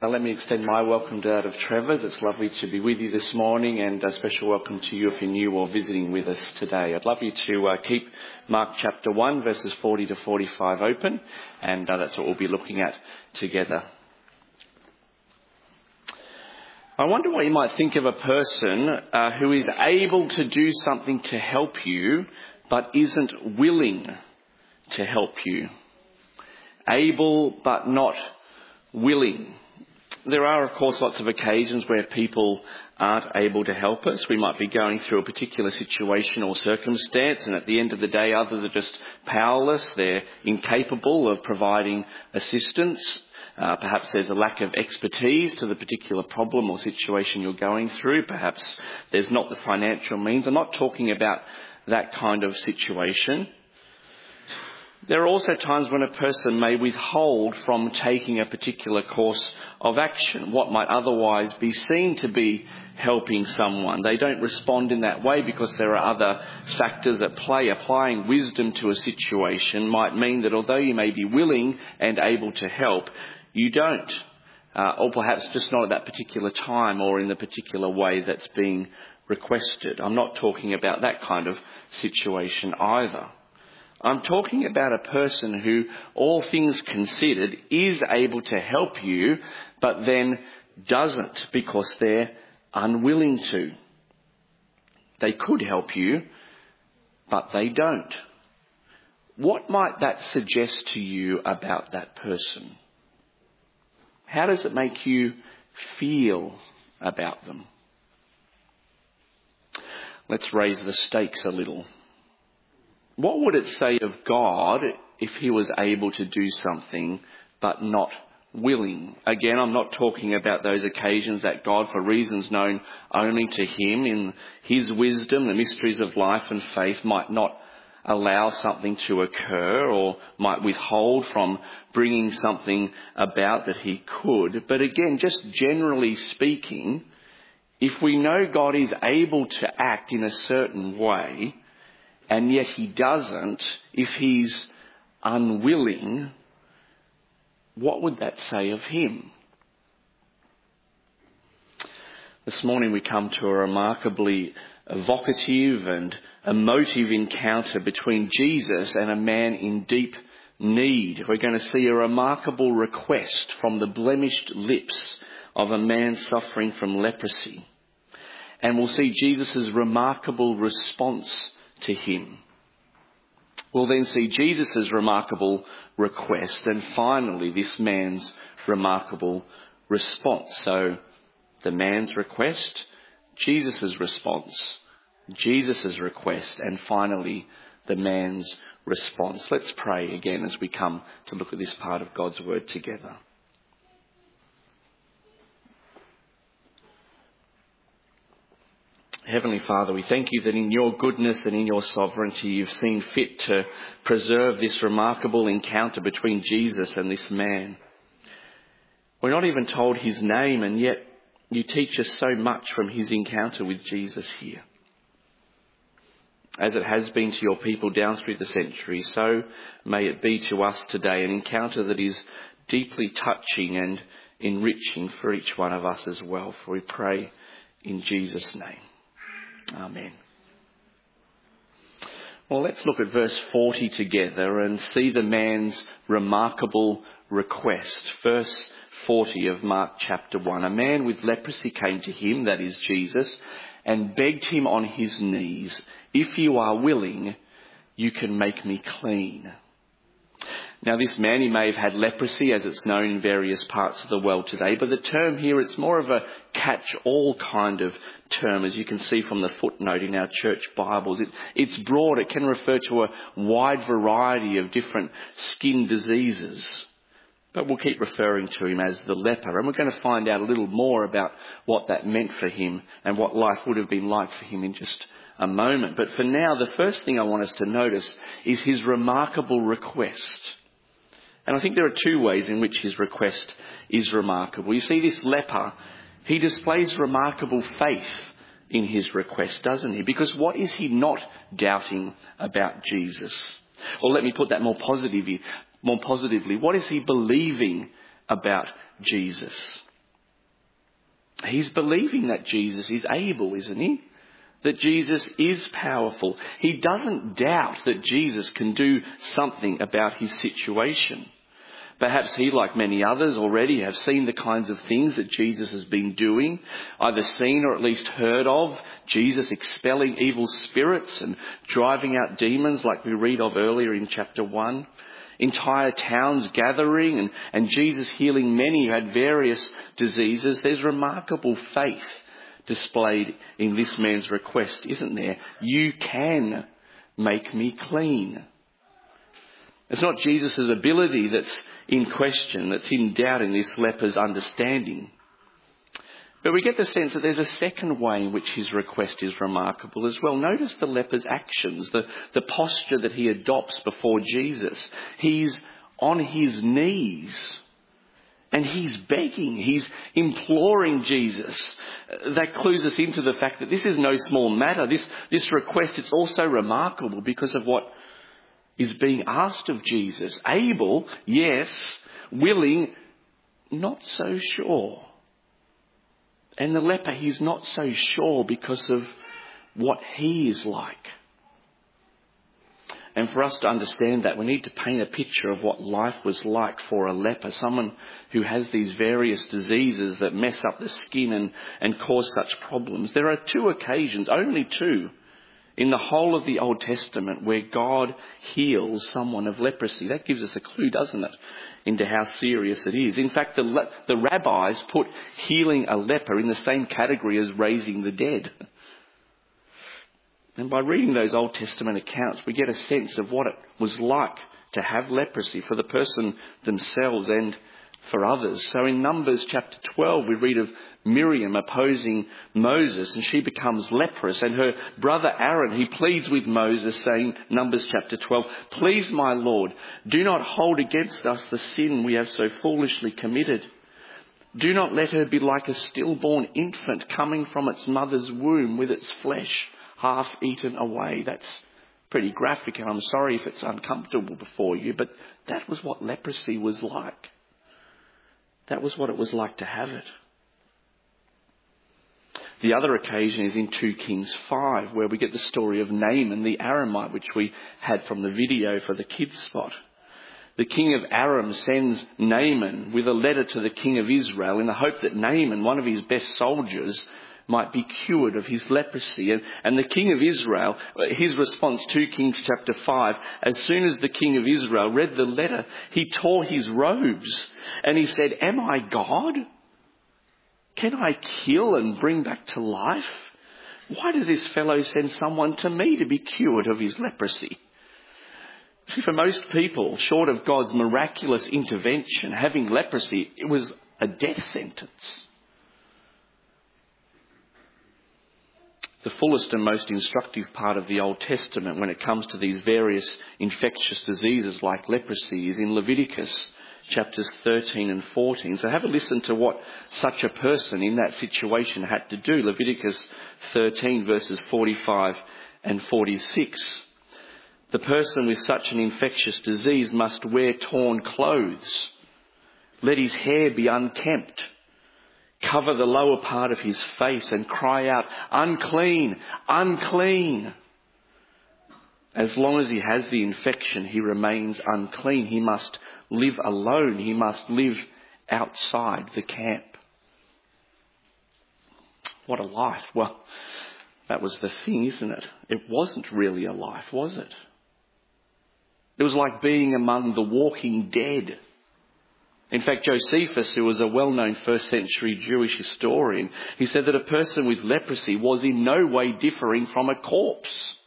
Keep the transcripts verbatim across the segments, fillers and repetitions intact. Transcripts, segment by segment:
Now, let me extend my welcome to that of Trevor's. It's lovely to be with you this morning, and a special welcome to you if you're new or visiting with us today. I'd love you to uh, keep Mark chapter one, verses forty to forty-five open, and uh, that's what we'll be looking at together. I wonder what you might think of a person uh, who is able to do something to help you, but isn't willing to help you. Able, but not willing. There are, of course, lots of occasions where people aren't able to help us. We might be going through a particular situation or circumstance, and at the end of the day, others are just powerless. They're incapable of providing assistance. Uh, perhaps there's a lack of expertise to the particular problem or situation you're going through. Perhaps there's not the financial means. I'm not talking about that kind of situation. There are also times when a person may withhold from taking a particular course of action, what might otherwise be seen to be helping someone. They don't respond in that way because there are other factors at play. Applying wisdom to a situation might mean that although you may be willing and able to help, you don't. Uh, or perhaps just not at that particular time or in the particular way that's being requested. I'm not talking about that kind of situation either. I'm talking about a person who, all things considered, is able to help you, but then doesn't because they're unwilling to. They could help you, but they don't. What might that suggest to you about that person? How does it make you feel about them? Let's raise the stakes a little. What would it say of God if he was able to do something but not willing? Again, I'm not talking about those occasions that God, for reasons known only to him, in his wisdom, the mysteries of life and faith, might not allow something to occur or might withhold from bringing something about that he could. But again, just generally speaking, if we know God is able to act in a certain way, and yet he doesn't, if he's unwilling, what would that say of him? This morning we come to a remarkably evocative and emotive encounter between Jesus and a man in deep need. We're going to see a remarkable request from the blemished lips of a man suffering from leprosy. And we'll see Jesus' remarkable response to him. We'll then see Jesus' remarkable request and finally this man's remarkable response. So the man's request, Jesus' response, Jesus' request, and finally the man's response. Let's pray again as we come to look at this part of God's word together. Heavenly Father, we thank you that in your goodness and in your sovereignty you've seen fit to preserve this remarkable encounter between Jesus and this man. We're not even told his name, and yet you teach us so much from his encounter with Jesus here. As it has been to your people down through the centuries, so may it be to us today, an encounter that is deeply touching and enriching for each one of us as well. For we pray in Jesus' name. Amen. Well, let's look at verse forty together and see the man's remarkable request. Verse forty of Mark chapter one. A man with leprosy came to him, that is Jesus, and begged him on his knees, "If you are willing, you can make me clean." Now, this man, he may have had leprosy, as it's known in various parts of the world today, but the term here, it's more of a catch-all kind of term, as you can see from the footnote in our church Bibles. It, it's broad. It can refer to a wide variety of different skin diseases. But we'll keep referring to him as the leper, and we're going to find out a little more about what that meant for him and what life would have been like for him in just a moment. But for now, the first thing I want us to notice is his remarkable request. And I think there are two ways in which his request is remarkable. You see, this leper, he displays remarkable faith in his request, doesn't he? Because what is he not doubting about Jesus? Or let me put that more positively. More positively, what is he believing about Jesus? He's believing that Jesus is able, isn't he? That Jesus is powerful. He doesn't doubt that Jesus can do something about his situation. Perhaps he, like many others already, have seen the kinds of things that Jesus has been doing, either seen or at least heard of, Jesus expelling evil spirits and driving out demons like we read of earlier in chapter one. Entire towns gathering and, and Jesus healing many who had various diseases. There's remarkable faith displayed in this man's request, isn't there? You can make me clean. It's not Jesus' ability that's in question, that's in doubt in this leper's understanding. But we get the sense that there's a second way in which his request is remarkable as well. Notice the leper's actions, the, the posture that he adopts before Jesus. He's on his knees and he's begging, he's imploring Jesus. That clues us into the fact that this is no small matter. This, this request, it's also remarkable because of what is being asked of Jesus. Able, yes. Willing, not so sure. And the leper, he's not so sure because of what he is like. And for us to understand that, we need to paint a picture of what life was like for a leper, someone who has these various diseases that mess up the skin and, and cause such problems. There are two occasions, only two, in the whole of the Old Testament where God heals someone of leprosy. That gives us a clue, doesn't it, into how serious it is. In fact, the, the rabbis put healing a leper in the same category as raising the dead. And by reading those Old Testament accounts, we get a sense of what it was like to have leprosy for the person themselves and for others. So in Numbers chapter twelve, we read of Miriam opposing Moses, and she becomes leprous, and her brother Aaron, he pleads with Moses, saying, Numbers chapter twelve, "Please, my Lord, do not hold against us the sin we have so foolishly committed. Do not let her be like a stillborn infant coming from its mother's womb with its flesh half eaten away." That's pretty graphic, and I'm sorry if it's uncomfortable before you, but that was what leprosy was like. That was what it was like to have it. The other occasion is in two Kings five, where we get the story of Naaman the Aramite, which we had from the video for the kids spot. The king of Aram sends Naaman with a letter to the king of Israel in the hope that Naaman, one of his best soldiers, might be cured of his leprosy. And, and the king of Israel, his response, two Kings chapter five, as soon as the king of Israel read the letter, he tore his robes and he said, "Am I God? Can I kill and bring back to life? Why does this fellow send someone to me to be cured of his leprosy?" See, for most people, short of God's miraculous intervention, having leprosy, it was a death sentence. The fullest and most instructive part of the Old Testament when it comes to these various infectious diseases like leprosy is in Leviticus chapters thirteen and fourteen. So have a listen to what such a person in that situation had to do. Leviticus thirteen verses forty-five and forty-six. The person with such an infectious disease must wear torn clothes. Let his hair be unkempt. Cover the lower part of his face and cry out, "Unclean, unclean." As long as he has the infection, he remains unclean. He must live alone. He must live outside the camp. What a life. Well, that was the thing, isn't it? It wasn't really a life, was it? It was like being among the walking dead. In fact, Josephus, who was a well-known first century Jewish historian, he said that a person with leprosy was in no way differing from a corpse.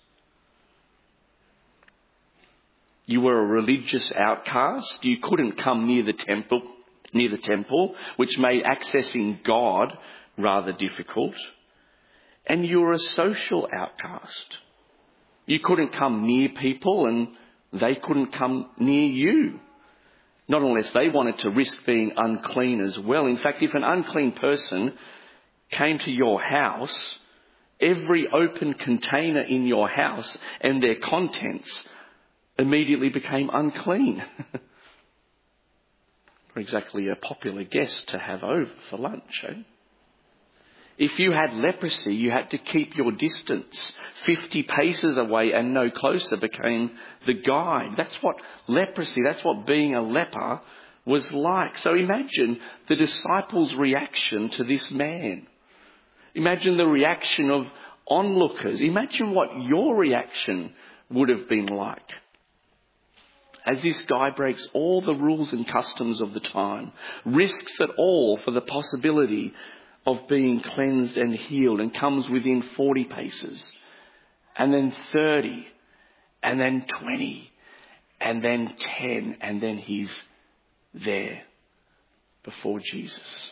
You were a religious outcast. You couldn't come near the temple, near the temple, which made accessing God rather difficult. And you were a social outcast. You couldn't come near people and they couldn't come near you. Not unless they wanted to risk being unclean as well. In fact, if an unclean person came to your house, every open container in your house and their contents immediately became unclean. Not exactly a popular guest to have over for lunch, eh? If you had leprosy, you had to keep your distance. fifty paces away and no closer became the guide. That's what leprosy, that's what being a leper was like. So imagine the disciples' reaction to this man. Imagine the reaction of onlookers. Imagine what your reaction would have been like. As this guy breaks all the rules and customs of the time, risks it all for the possibility of being cleansed and healed, and comes within forty paces, and then thirty, and then twenty, and then ten, and then he's there before Jesus.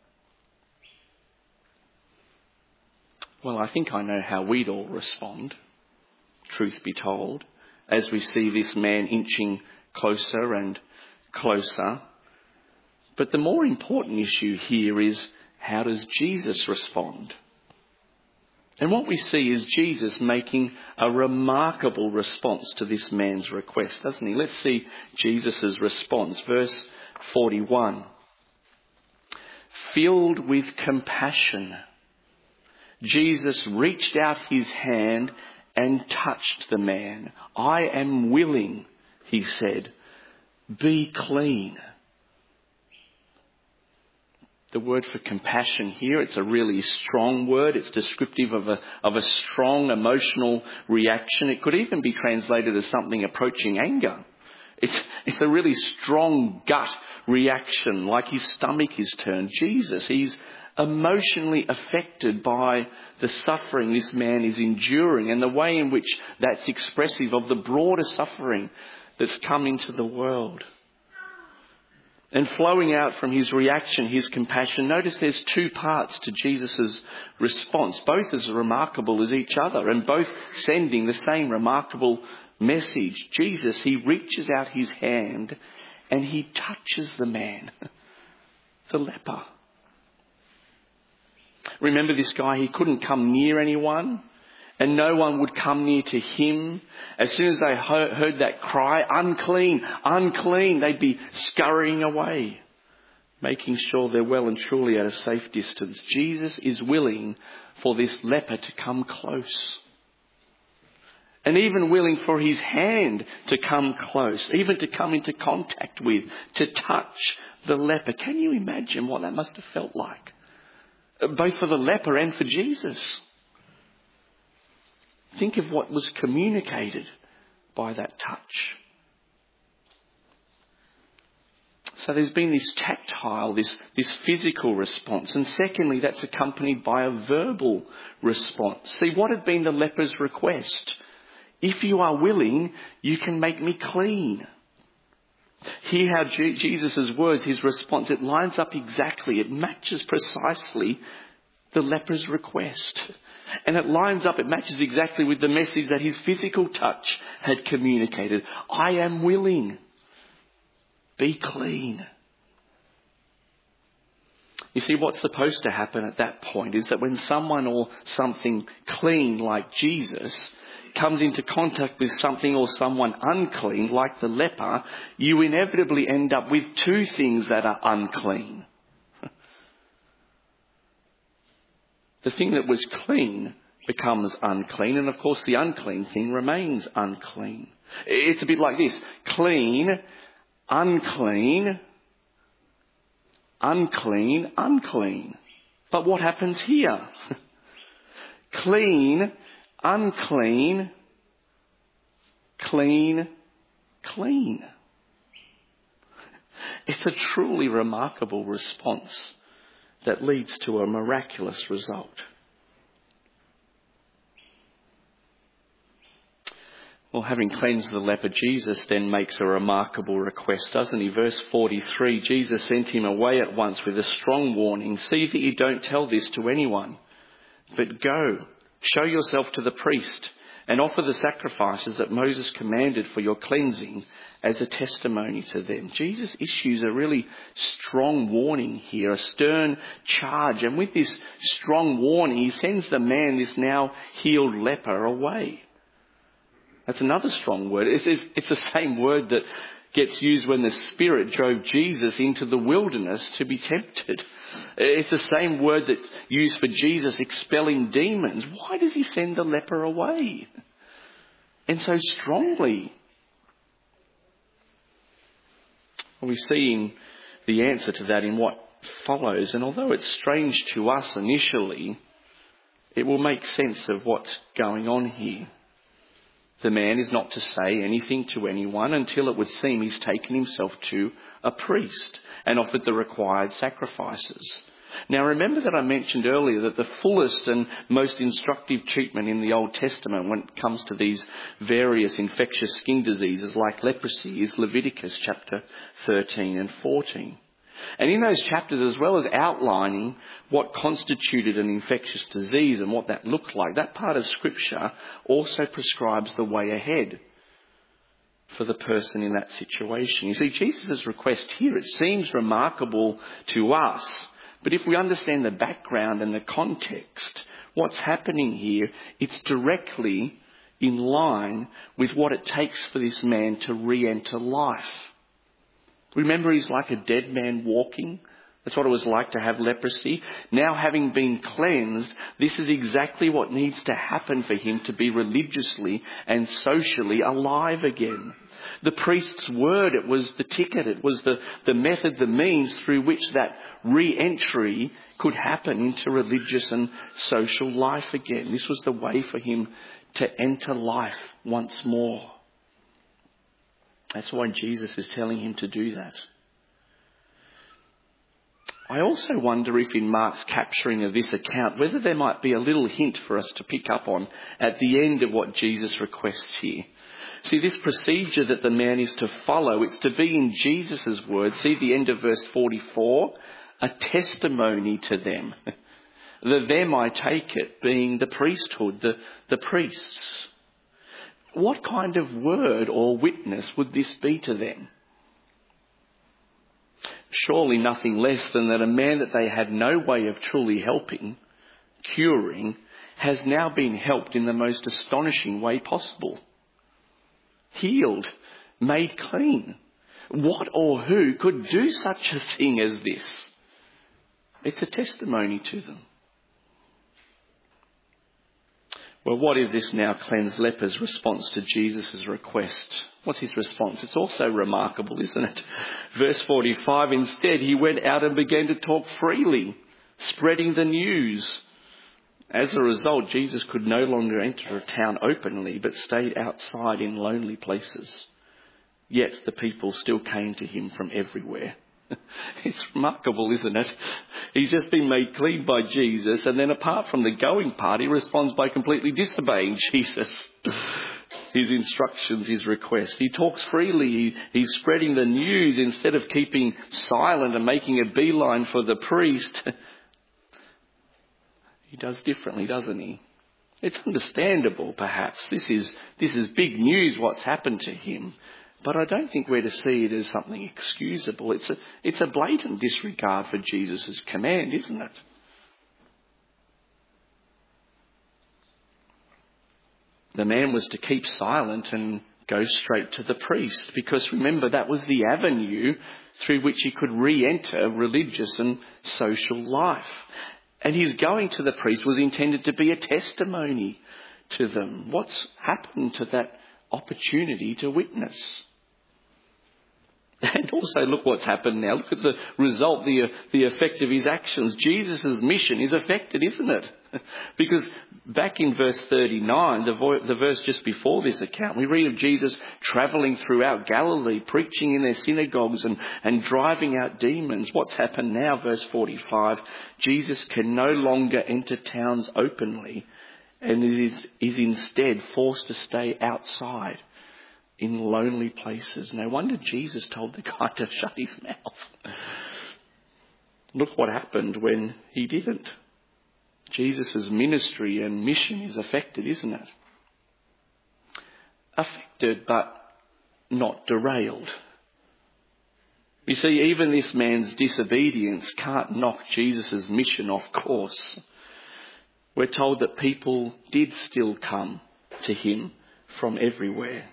Well, I think I know how we'd all respond, truth be told, as we see this man inching closer and closer. But the more important issue here is, how does Jesus respond? And what we see is Jesus making a remarkable response to this man's request, doesn't he? Let's see Jesus' response. Verse forty-one. Filled with compassion, Jesus reached out his hand and touched the man. I am willing, he said, be clean. The word for compassion here, it's a really strong word. It's descriptive of a, of a strong emotional reaction. It could even be translated as something approaching anger. It's, it's a really strong gut reaction, like his stomach is turned. Jesus, he's emotionally affected by the suffering this man is enduring, and the way in which that's expressive of the broader suffering that's come into the world. And flowing out from his reaction, his compassion, notice there's two parts to Jesus' response, both as remarkable as each other and both sending the same remarkable message. Jesus, he reaches out his hand and he touches the man, the leper. Remember this guy, he couldn't come near anyone, and no one would come near to him. As soon as they heard that cry, unclean, unclean, they'd be scurrying away, making sure they're well and truly at a safe distance. Jesus is willing for this leper to come close, and even willing for his hand to come close, even to come into contact with, to touch the leper. Can you imagine what that must have felt like? Both for the leper and for Jesus. Think of what was communicated by that touch. So there's been this tactile, this, this physical response. And secondly, that's accompanied by a verbal response. See, what had been the leper's request? If you are willing, you can make me clean. Hear how G- Jesus' words, his response, it lines up exactly. It matches precisely the leper's request. And it lines up, it matches exactly with the message that his physical touch had communicated. I am willing. Be clean. You see, what's supposed to happen at that point is that when someone or something clean like Jesus comes into contact with something or someone unclean like the leper, you inevitably end up with two things that are unclean. The thing that was clean becomes unclean, and of course the unclean thing remains unclean. It's a bit like this: clean, unclean, unclean, unclean. But what happens here? Clean, unclean, clean, clean. It's a truly remarkable response that leads to a miraculous result. Well, having cleansed the leper, Jesus then makes a remarkable request, doesn't he? Verse forty-three, Jesus sent him away at once with a strong warning. See that you don't tell this to anyone, but go, show yourself to the priest and offer the sacrifices that Moses commanded for your cleansing as a testimony to them. Jesus issues a really strong warning here, a stern charge. And with this strong warning, he sends the man, this now healed leper, away. That's another strong word. It's, it's, it's the same word that gets used when the Spirit drove Jesus into the wilderness to be tempted. It's the same word that's used for Jesus expelling demons. Why does he send the leper away? And so strongly. Well, we see in the answer to that in what follows. And although it's strange to us initially, it will make sense of what's going on here. The man is not to say anything to anyone until it would seem he's taken himself to a priest and offered the required sacrifices. Now remember that I mentioned earlier that the fullest and most instructive treatment in the Old Testament when it comes to these various infectious skin diseases like leprosy is Leviticus chapter thirteen and fourteen. And in those chapters, as well as outlining what constituted an infectious disease and what that looked like, that part of Scripture also prescribes the way ahead for the person in that situation. You see, Jesus' request here, it seems remarkable to us, but if we understand the background and the context, what's happening here, it's directly in line with what it takes for this man to re-enter life. Remember, he's like a dead man walking. That's what it was like to have leprosy. Now, having been cleansed, this is exactly what needs to happen for him to be religiously and socially alive again. The priest's word, it was the ticket, it was the, the method, the means through which that re-entry could happen into religious and social life again. This was the way for him to enter life once more. That's why Jesus is telling him to do that. I also wonder if in Mark's capturing of this account, whether there might be a little hint for us to pick up on at the end of what Jesus requests here. See, this procedure that the man is to follow, it's to be in Jesus' words. See the end of verse forty-four, a testimony to them. The them, I take it, being the priesthood, the, the priests. What kind of word or witness would this be to them? Surely nothing less than that a man that they had no way of truly helping, curing, has now been helped in the most astonishing way possible. Healed, made clean. What or who could do such a thing as this? It's a testimony to them. Well, what is this now cleansed leper's response to Jesus' request? What's his response? It's also remarkable, isn't it? Verse forty-five, instead he went out and began to talk freely, spreading the news. As a result, Jesus could no longer enter a town openly, but stayed outside in lonely places. Yet the people still came to him from everywhere. It's remarkable, isn't it? He's just been made clean by Jesus, and then apart from the going part, he responds by completely disobeying Jesus. His instructions, his request. He talks freely. He, he's spreading the news instead of keeping silent and making a beeline for the priest. He does differently, doesn't he? It's understandable, perhaps. This is, this is big news, what's happened to him. But I don't think we're to see it as something excusable. It's a, it's a blatant disregard for Jesus' command, isn't it? The man was to keep silent and go straight to the priest, because remember, that was the avenue through which he could re-enter religious and social life. And his going to the priest was intended to be a testimony to them. What's happened to that opportunity to witness? And also look what's happened now. Look at the result, the, the effect of his actions. Jesus' mission is affected, isn't it? Because back in verse thirty-nine, the, vo- the verse just before this account, we read of Jesus travelling throughout Galilee, preaching in their synagogues and, and driving out demons. What's happened now, verse forty-five, Jesus can no longer enter towns openly and is, is instead forced to stay outside in lonely places. No wonder Jesus told the guy to shut his mouth. Look what happened when he didn't. Jesus' ministry and mission is affected, isn't it? Affected, but not derailed. You see, even this man's disobedience can't knock Jesus' mission off course. We're told that people did still come to him from everywhere.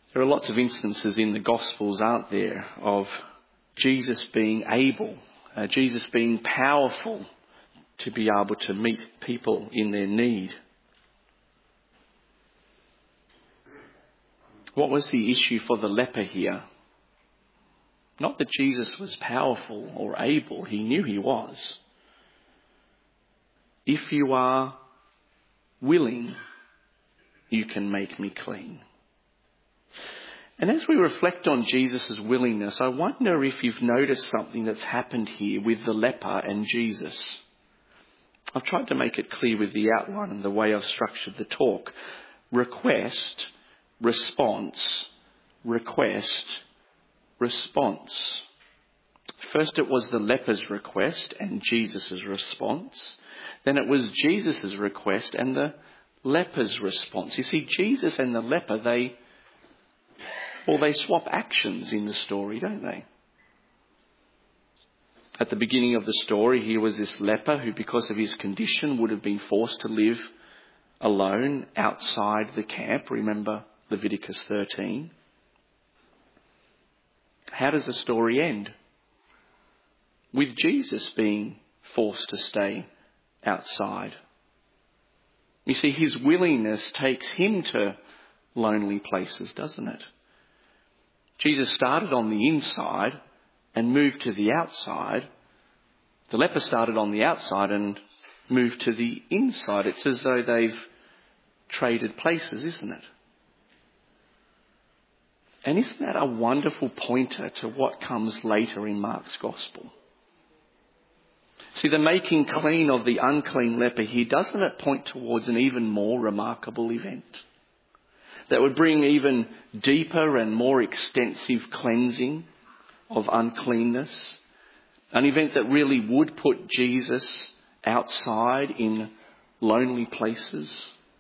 There are lots of instances in the Gospels, aren't there, of Jesus being able, uh, Jesus being powerful to be able to meet people in their need. What was the issue for the leper here? Not that Jesus was powerful or able, he knew he was. If you are willing, you can make me clean. And as we reflect on Jesus' willingness, I wonder if you've noticed something that's happened here with the leper and Jesus. I've tried to make it clear with the outline and the way I've structured the talk. Request, response, request, response. First it was the leper's request and Jesus' response. Then it was Jesus' request and the leper's response. You see, Jesus and the leper, they, well, they swap actions in the story, don't they? At the beginning of the story, here was this leper who, because of his condition, would have been forced to live alone outside the camp. Remember Leviticus thirteen. How does the story end? With Jesus being forced to stay outside. You see, his willingness takes him to lonely places, doesn't it? Jesus started on the inside and moved to the outside. The leper started on the outside and moved to the inside. It's as though they've traded places, isn't it? And isn't that a wonderful pointer to what comes later in Mark's Gospel? See, the making clean of the unclean leper here, doesn't it point towards an even more remarkable event that would bring even deeper and more extensive cleansing of uncleanness? An event that really would put Jesus outside in lonely places.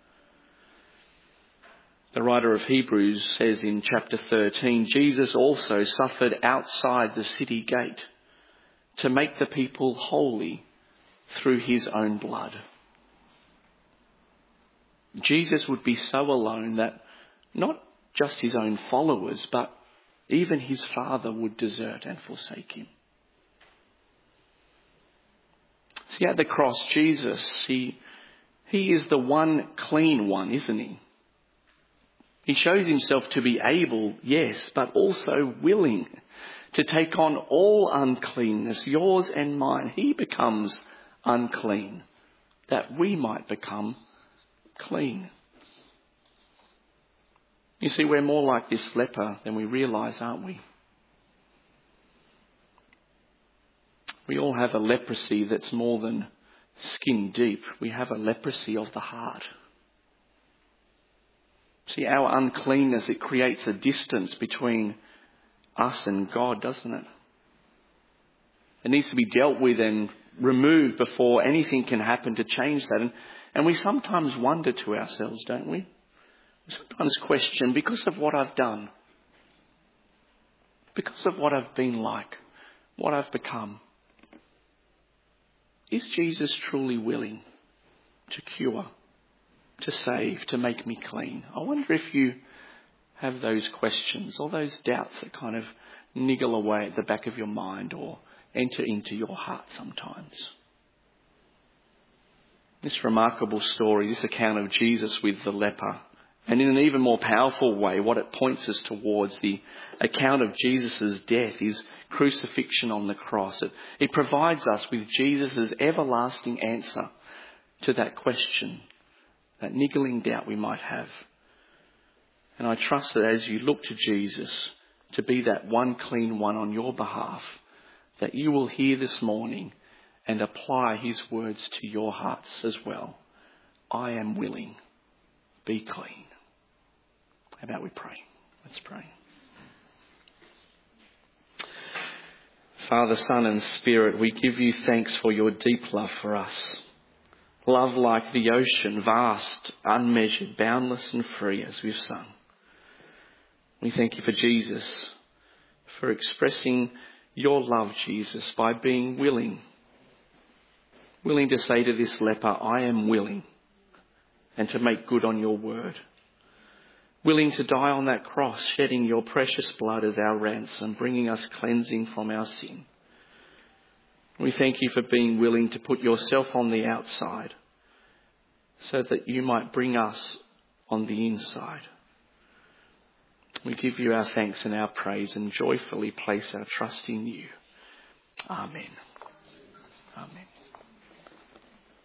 The writer of Hebrews says in chapter thirteen, Jesus also suffered outside the city gate to make the people holy through his own blood. Jesus would be so alone that not just his own followers, but even his Father would desert and forsake him. See, at the cross, Jesus, he, he is the one clean one, isn't he? He shows himself to be able, yes, but also willing to take on all uncleanness, yours and mine. He becomes unclean, that we might become clean. You see, we're more like this leper than we realise, aren't we? We all have a leprosy that's more than skin deep. We have a leprosy of the heart. See, our uncleanness, it creates a distance between us and God, doesn't it? It needs to be dealt with and removed before anything can happen to change that. And, and we sometimes wonder to ourselves, don't we? We sometimes question, because of what I've done, because of what I've been like, what I've become, is Jesus truly willing to cure, to save, to make me clean? I wonder if you have those questions or those doubts that kind of niggle away at the back of your mind or enter into your heart sometimes. This remarkable story, this account of Jesus with the leper, and in an even more powerful way, what it points us towards, the account of Jesus' death, his crucifixion on the cross. It, it provides us with Jesus' everlasting answer to that question, that niggling doubt we might have. And I trust that as you look to Jesus to be that one clean one on your behalf, that you will hear this morning and apply his words to your hearts as well. I am willing. Be clean. How about we pray? Let's pray. Father, Son and Spirit, we give you thanks for your deep love for us. Love like the ocean, vast, unmeasured, boundless and free, as we've sung. We thank you for Jesus, for expressing your love, Jesus, by being willing. Willing to say to this leper, I am willing, and to make good on your word. willing to die on that cross, shedding your precious blood as our ransom, bringing us cleansing from our sin. We thank you for being willing to put yourself on the outside so that you might bring us on the inside. We give you our thanks and our praise and joyfully place our trust in you. Amen. Amen.